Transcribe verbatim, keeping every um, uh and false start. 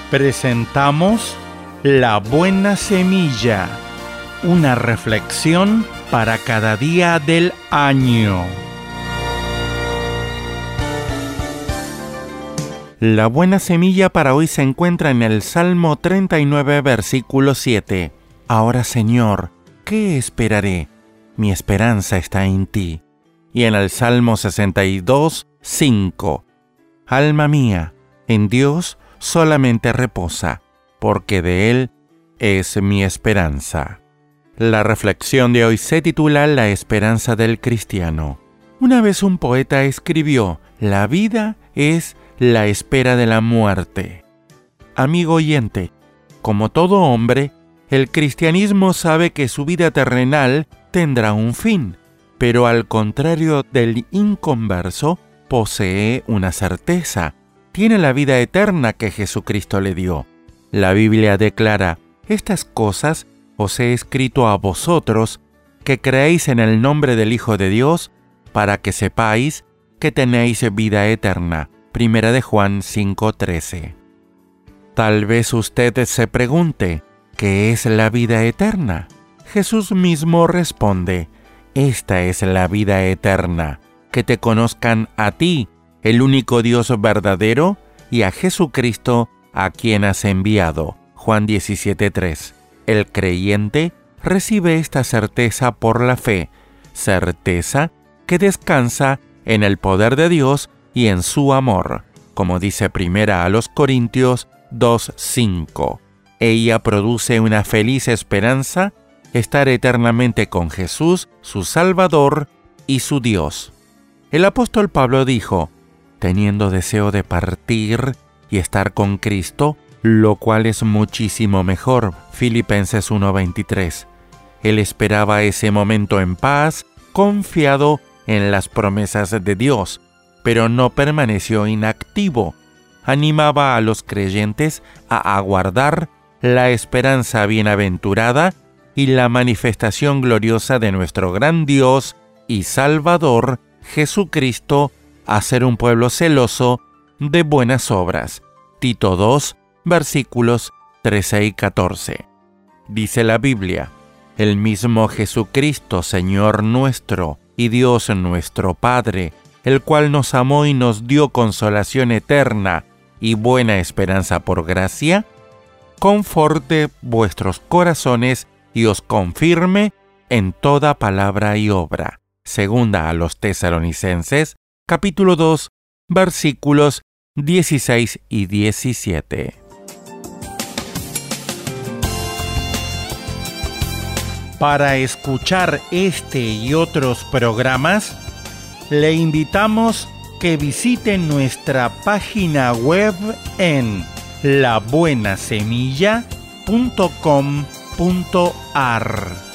presentamos La Buena Semilla, una reflexión para cada día del año. La buena semilla para hoy se encuentra en el Salmo treinta y nueve, versículo siete. Ahora, Señor, ¿qué esperaré? Mi esperanza está en ti. Y en el Salmo sesenta y dos, cinco. Alma mía, en Dios solamente reposa, porque de Él es mi esperanza. La reflexión de hoy se titula La esperanza del cristiano. Una vez un poeta escribió: la vida es la espera de la muerte. Amigo oyente, como todo hombre, el cristianismo sabe que su vida terrenal tendrá un fin, pero al contrario del inconverso, posee una certeza. Tiene la vida eterna que Jesucristo le dio. La Biblia declara: estas cosas os he escrito a vosotros, que creéis en el nombre del Hijo de Dios, para que sepáis que tenéis vida eterna. Primera de Juan cinco trece. Tal vez usted se pregunte: ¿qué es la vida eterna? Jesús mismo responde: esta es la vida eterna, que te conozcan a ti, el único Dios verdadero, y a Jesucristo, a quien has enviado. Juan diecisiete tres. El creyente recibe esta certeza por la fe, certeza que descansa en el poder de Dios y en su amor, como dice Primera a los Corintios dos cinco. Ella produce una feliz esperanza, estar eternamente con Jesús, su Salvador y su Dios. El apóstol Pablo dijo: teniendo deseo de partir y estar con Cristo, lo cual es muchísimo mejor. Filipenses uno veintitrés. Él esperaba ese momento en paz, confiado en las promesas de Dios, pero no permaneció inactivo. Animaba a los creyentes a aguardar la esperanza bienaventurada y la manifestación gloriosa de nuestro gran Dios y Salvador, Jesucristo, a ser un pueblo celoso de buenas obras. Tito dos, versículos trece y catorce. Dice la Biblia: el mismo Jesucristo, Señor nuestro y Dios nuestro Padre, el cual nos amó y nos dio consolación eterna y buena esperanza por gracia, conforte vuestros corazones y os confirme en toda palabra y obra. Segunda a los Tesalonicenses, capítulo dos, versículos dieciséis y diecisiete. Para escuchar este y otros programas, le invitamos que visite nuestra página web en la buena semilla punto com punto a r.